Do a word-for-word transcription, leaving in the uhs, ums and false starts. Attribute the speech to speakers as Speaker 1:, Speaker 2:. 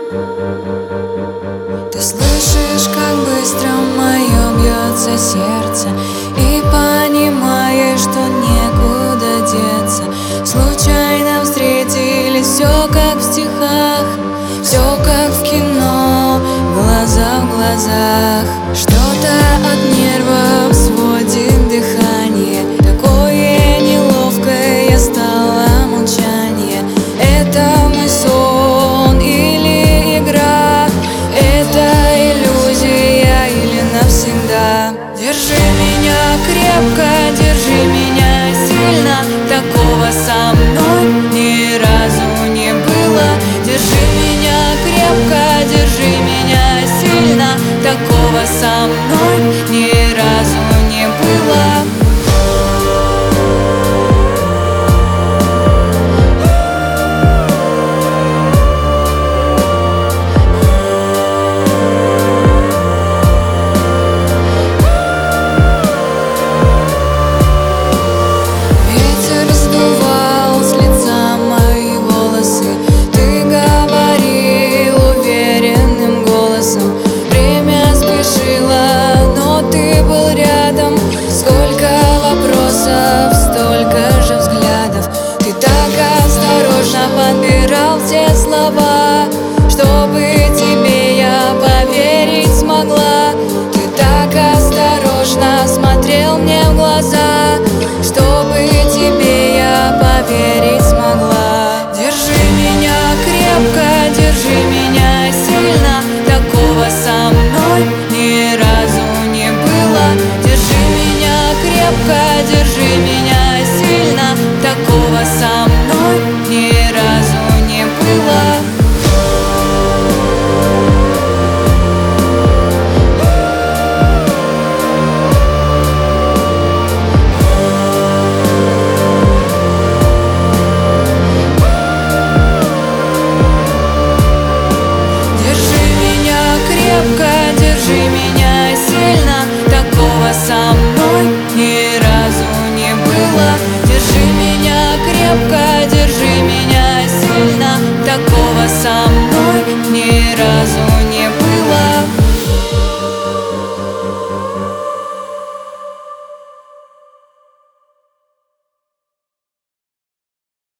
Speaker 1: Ты слышишь, как быстро в моем бьется сердце, и понимаешь, что некуда деться. Случайно встретились, все как в стихах, все как в кино, глаза в глазах. Что-то от нервов сводит дыхание, такое неловкое стало молчание. Это мой сон или игра? Это иллюзия или навсегда? Держи меня крепко, держи меня сильно. Такого со мной ни разу не было. Держи меня крепко, держи меня сильно. Такого со мной ни разу не было. Столько же взглядов. Ты так осторожно подбирал все слова.